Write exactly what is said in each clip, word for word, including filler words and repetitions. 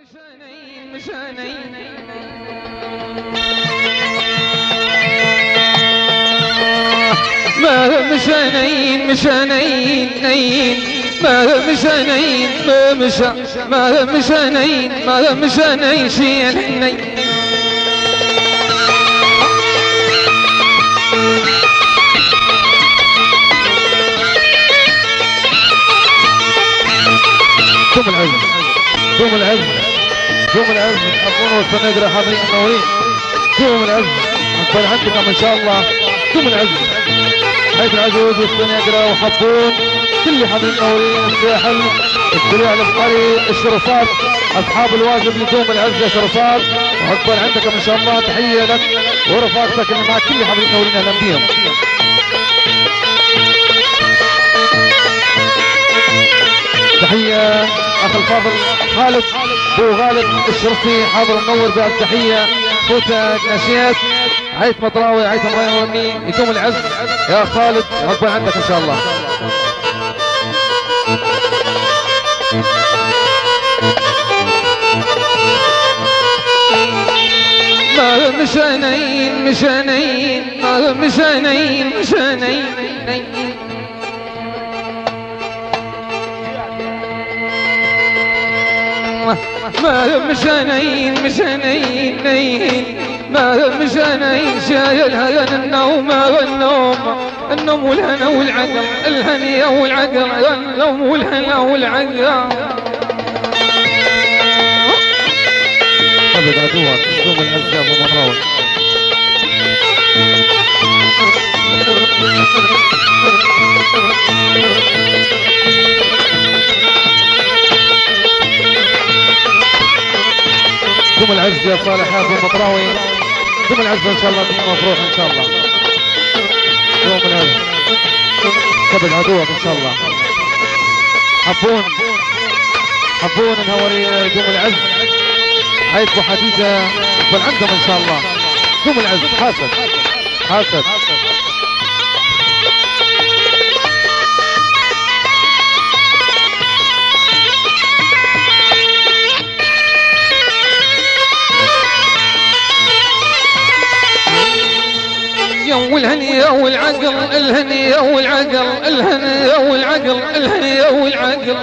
مشانين مشانين ما مشانين مشانين نين ما مشانين ما مشى ما مشانين ما مشانين شيل النين دوم العزم دوم العزم دوم العزم حبون والسناقرة حاضرين منورين دوم العزم أكبر عندكم إن شاء الله دوم العزم حيث العجوز والسناقرة وحبون كل حاضرين منورين الساحل الدليع البحري الشرفات أصحاب الواجب لدوم العزم يا شرفات وأكبر عندكم إن شاء الله تحية لك ورفاقتك اللي معك كل حاضرين منورين أهلا بيهم. تحية أخ الفاضل خالد بو غالب الشرفي حاضر منور بعد تحية خوتك نشيات عيت مطراوي عيت مريمي يتوم العز يا خالد ربنا عندك إن شاء الله. ما مشانين مشانين ما مشانين مشانين ما مشانين مشانين نين ما مشانين شايل هين النوم والنوم النوم والهنا والعقل الهنية والعقل النوم والهنا والعقل أبد عدوها دوم العزة أبو مطراوي دوم العز يا صالح يا ابو مطراوي دوم العز ان شاء الله دوم مفروح ان شاء الله دوم العز قبل عدوك ان شاء الله حبون حبون الهوري دوم العز عيد حديده بل عندهم ان شاء الله دوم العز حاسد حاسد والهنية والعقل الهنية والعقل الهنية والعقل الهنية والعقل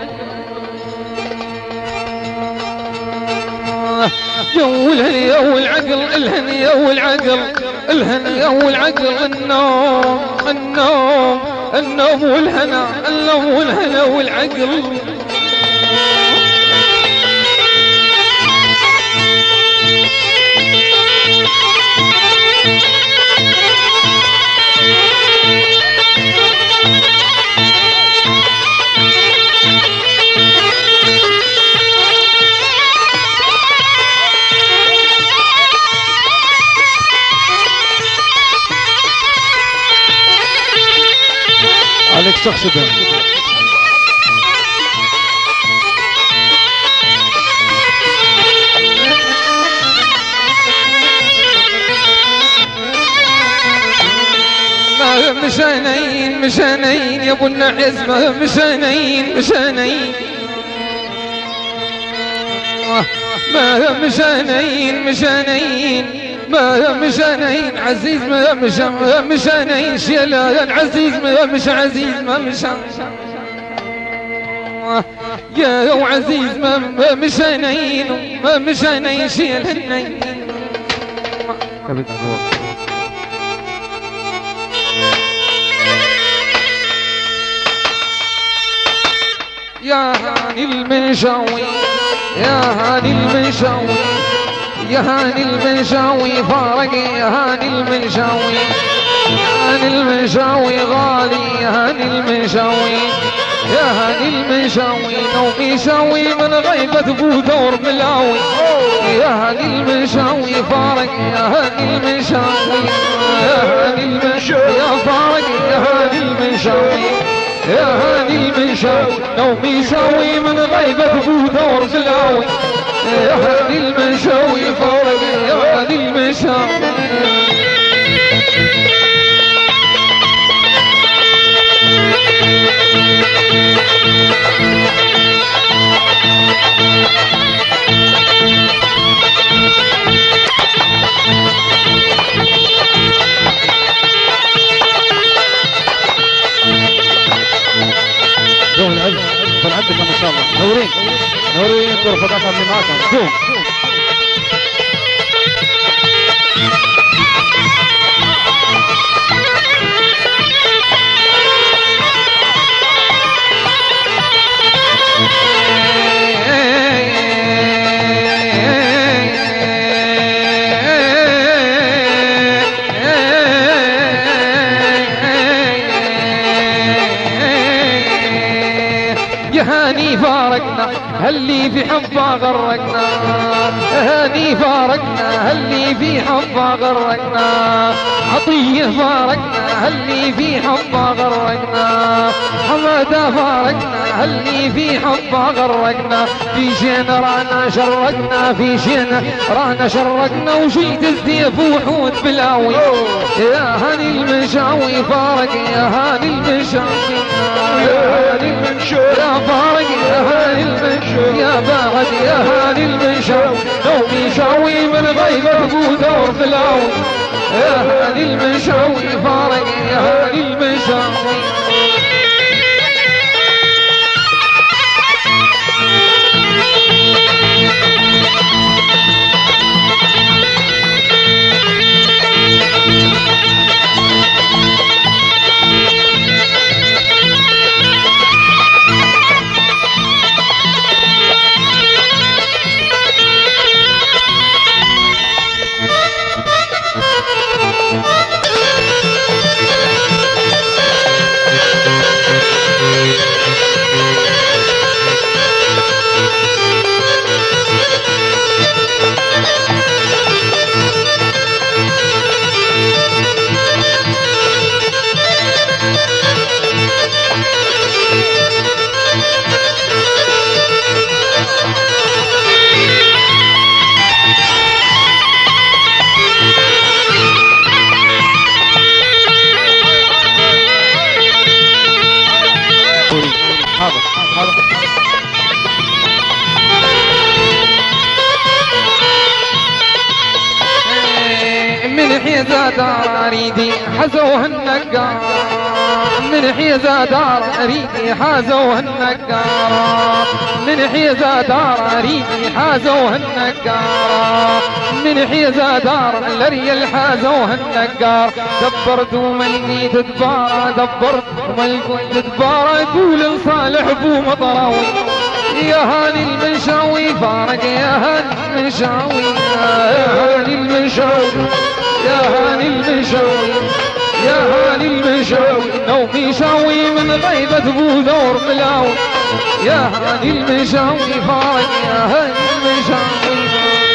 والهنية والعقل الهنية والعقل الهنية والعقل النوم النوم النوم والهنا النوم والهنا والعقل عليك شخص ده ما مشانين مشانين يا ابو النعز ما مشانين مشانين ما مشانين مشانين ما مشانين عزيز ما مش مشانين شيلان عزيز ما مش عزيز ما مش يا عزيز ما مشانين ما مشانين شيلان يا هاني المنشاوي يا هاني المنشاوي يا هاني المنشاوي فارق يا هاني المنشاوي يا هاني المنشاوي غالي يا هاني المنشاوي يا هاني المنشاوي نومي شاوي من غيبة ابو ثور ملاوي يا هاني المنشاوي فارق يا هاني المنشاوي يا هاني المنشاوي يا فارق يا هاني المنشاوي يا هاني المنشاوي نومي شاوي من غيبة ابو ثور ملاوي يا هاني المنشاوي فارق يا هاني المنشاوي نورين نورين رفقاتها اللي معاكم قوم. هاني فارقنا هاللي في حبه غرقنا، هاني فارقنا هاللي في حبه غرقنا، عطيه فارقنا هاللي في حبه غرقنا، حماده فارقنا هاللي في حبه غرقنا، في شين رانا شرقنا، في شين رانا شرقنا، وشيت السيف وحود بلاوي. يا هاني المشاوي فارق، يا هاني المشاوي، يا هاني المشاوي يا فارق، يا هاني المشاوي يا باعد، يا هاني المشاوي نومي شاوي من غيبة بودور بلاوي. يا هاني المشاوي فارق، يا هاني المشاوي. من حيزة دار أريدي حزوها النقار، من حيزة دار أريدي حازوها النقار، من حيزة دار أريدي حازوها النقار، من حيزة دار الريال حازوها النقار. دبرت وملقيت دبارة، دبرت وملقيت دبارة، يقول صالح بو مطراوي. يا هاني المشاوي فارق، يا هاني المشاوي، يا هاني المشاوي، يا هاني المشاوي، يا هاني المشاوي نومي شاوي من غيبة بودور ملاوي. يا هاني المشاوي فارق، يا هاني المشاوي.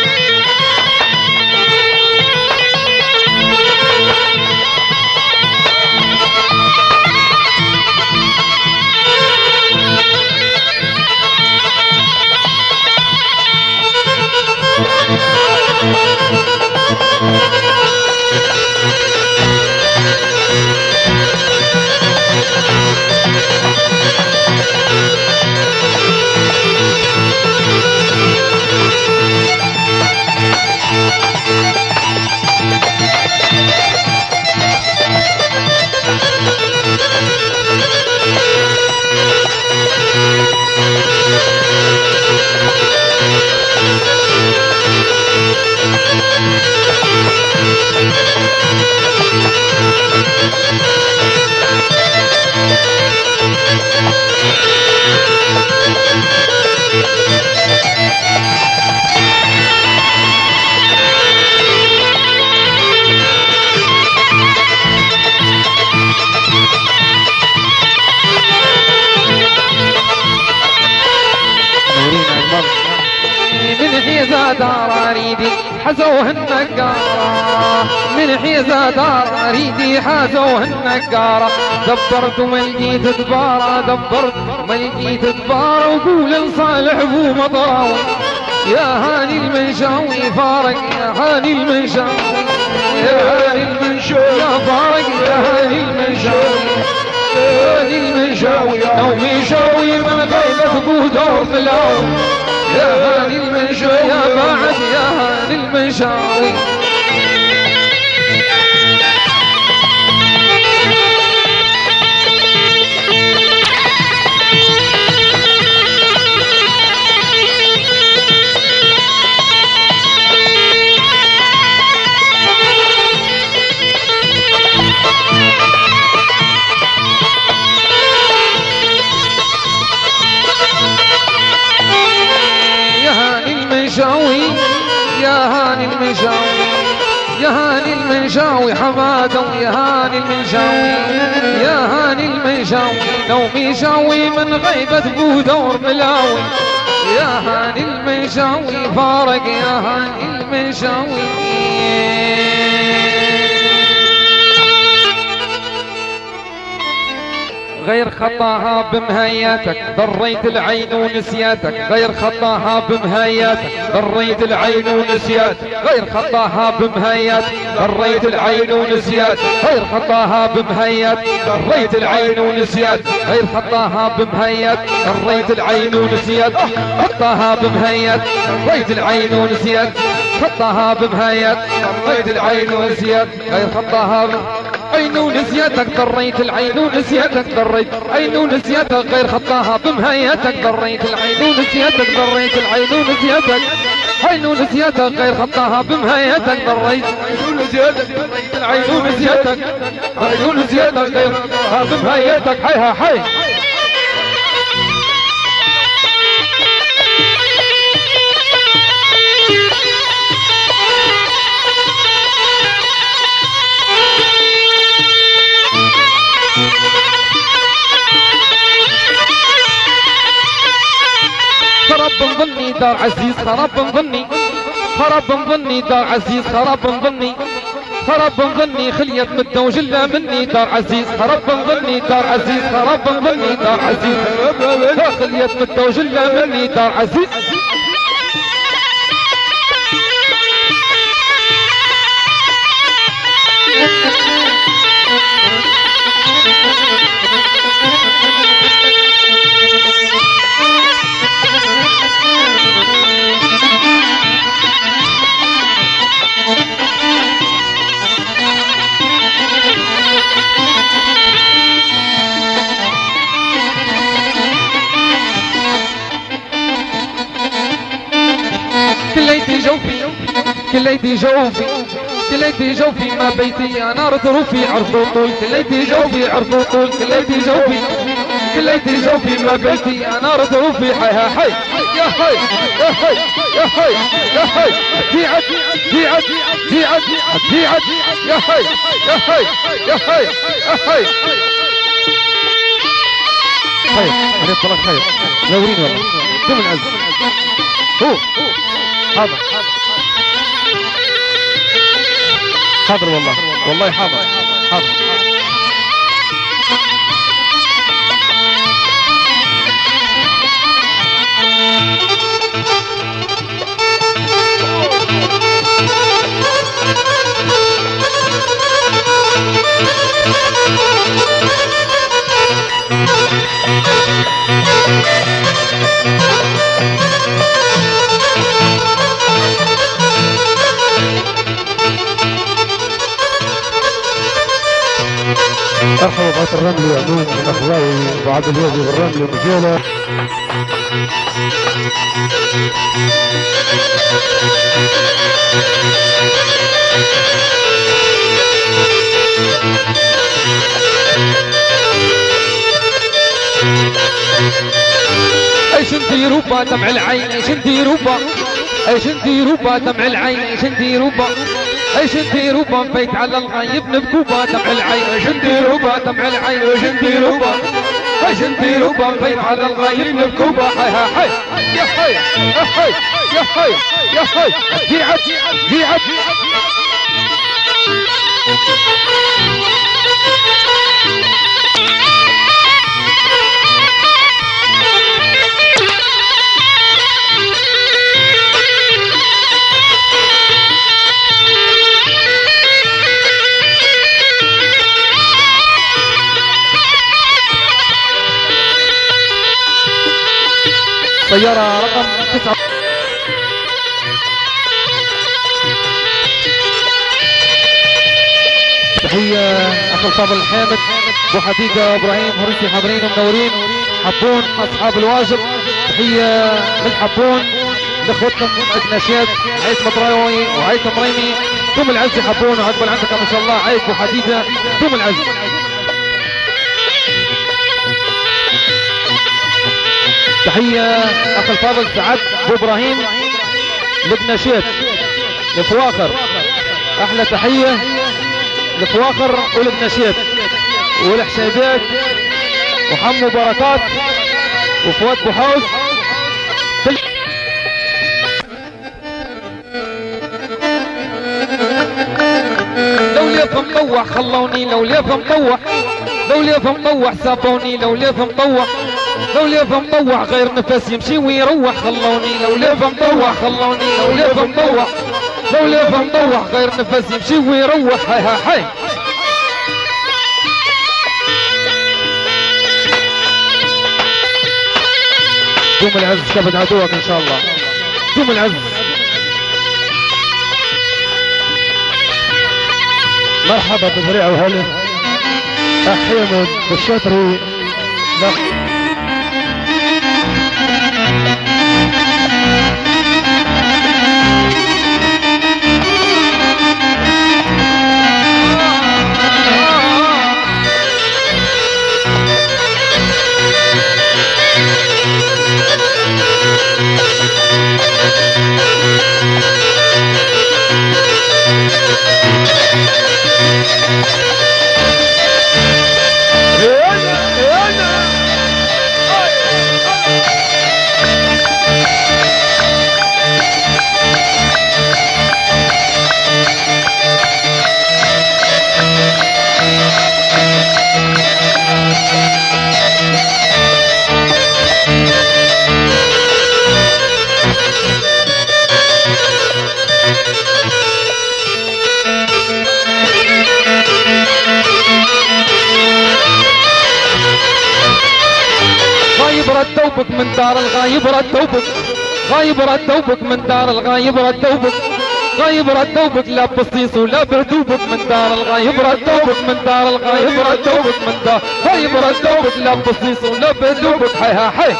من حيزة دار أريدي حزوه النقارة، من حيزة دار أريدي حازوه النقارة. دبرت وملقيت دبارة، دبرت وملقيت دبارة، وقول صالح بو مطراوي. يا هاني المنشاوي فارق، يا هاني المنشاوي، يا هاني المنشاوي يا فارق، يا هاني المنشاوي، يا هاني المنشاوي نومي شاوي من غيبة بودور ملاوي. يا هاني المنشاوي يا بعد، يا هاني المنشاوي. المنشاوي يا هاني المنشاوي يا هاني المنشاوي حماده يا هاني المنشاوي يا هاني المنشاوي لو ميشاوي من غيبة بودور ملاوي يا هاني المنشاوي فارق يا هاني المنشاوي غير خطاها بمهياتك ضريت العين ونسياتك غير خطاها بمهياتك ضريت العين ونسياتك غير خطاها بمهياتك ضريت العين ونسياتك غير خطاها بمهياتك ضريت العين ونسياتك غير خطاها بمهياتك ضريت العين ونسياتك خطاها بمهياتك ضريت العين ونسياتك خطاها بمهياتك ضريت العين ونسياتك غير خطاها عين ونسيتك ضريت العين ونسيتك ضريت عين ونسيتك غير خطاها بمهيتك ضريت العين ونسيتك ضريت العين ونسيتك عين ونسيتك غير خطاها بمهيتك ضريت عين ونسيتك ضريت العين ونسيتك عين ونسيتك غير خطاها بمهيتك حيها حي خرب مظني دار عزيز خرب مظني خرب مظني دار عزيز خرب مظني خرب مظني خليت مدة وجلة مني دار عزيز خرب مظني دار عزيز خرب مظني دار عزيز خليت مدة وجلة مني دار عزيز كليتي جوفي كليتي جوفي كليتي جوفي ما بيتي يا نار ظروفي عرض طول كليتي جوفي عرض طول كليتي جوفي كليتي جوفي ما بيتي يا نار ظروفي حيها حي يا حي يا حي يا حي يا حي جيعت جيعت جيعت جيعت يا حي يا حي يا حي يا حي خير عليك طلع خير نورين والله دم العز هو حاضر حاضر والله والله حاضر حاضر مرحبا بغيت الرمل يا عموم الاخلاوي وعبد الوهبي بالرمل ومجيله ايش نديروا با دمع العين ايش نديروا با ايش نديروا با دمع العين ايش نديروا با ايش نديروا با نبيت على الغيب نبكوا با دمع العين ايش نديروا با دمع العين ايش نديروا با ايش نديروا با نبيت على الغيب نبكوا با حي حي يا حي يا حي يا حي يا حي جيعت جيعت سيارة رقم تسعة تحية أخو الفاضل الحامد أبو حديقة إبراهيم هرسي حاضرين ومنورين حبون أصحاب الواجب تحية للحبون لإخوتكم أجناشات عيد مطراوي وعيد مريمي دوم العز حبون وعقبال عندكم إن شاء الله عيد أبو حديقة دوم العز تحية أخ الفاضل سعد أبو إبراهيم لبنى شيت لفواخر، احلى تحيه لفواخر ولبنى شيت والحشيبات وحمو بركات وفؤاد بوحوز. لو ليف مطوح خلوني، لو ليف مطوح، لو ليف مطوح سابوني، لو ليف مطوح، لو ليف مطوح غير نفس يمشي ويروح خلوني، لو ليف مطوح خلوني، لو ليف مطوح، لو ليف مطوح غير نفس يمشي ويروح. هاي هاي هاي دوم العز كبد عدوك ان شاء الله. دوم العز. مرحبا بذريع وهلا اخ حمد بالشطري. ردوبك من دار الغايب، ردوبك غايب، ردوبك من دار الغايب، ردوبك غايب، ردوبك لا بصيص ولا بردوبك من دار الغايب، ردوبك من دار الغايب، ردوبك من دار غايب، ردوبك لا بصيص ولا بردوبك. حي ها حي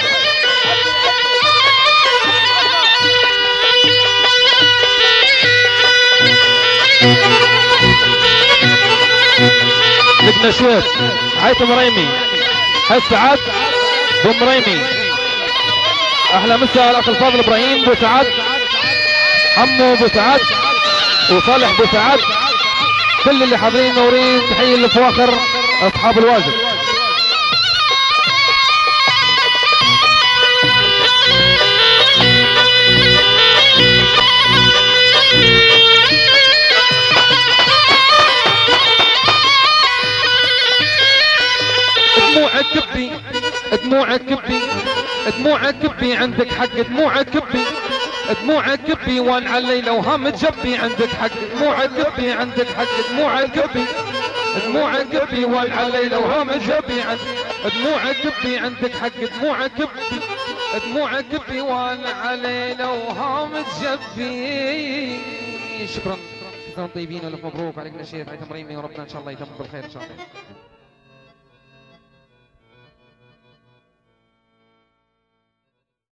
لبنى شويت عيتم ريمي حي سعاد بن ريمي. احلى مسا الاخ الفاضل ابراهيم بو سعاد، حمو بو سعاد وصالح بو سعاد، كل اللي حاضرين منورين. تحيه لفواخر اصحاب الواجب. دموعك كبي، دموعك كبي، دموعك كبي عندك حق، دموعك كبي، دموعك كبي وان علي لو هم تجبي عندك حق، دموعك كبي عندك حق، دموعك كبي، دموعك كبي وان علي لو هم تجبي عندك، دموعك كبي عندك حق، دموعك كبي، دموعك كبي وان علي لو هم تجبي. شكرا، شكرا طيبين والف مبروك عليك نشيد عيتم ريمي، وربنا ان شاء الله يتم بالخير ان شاء الله.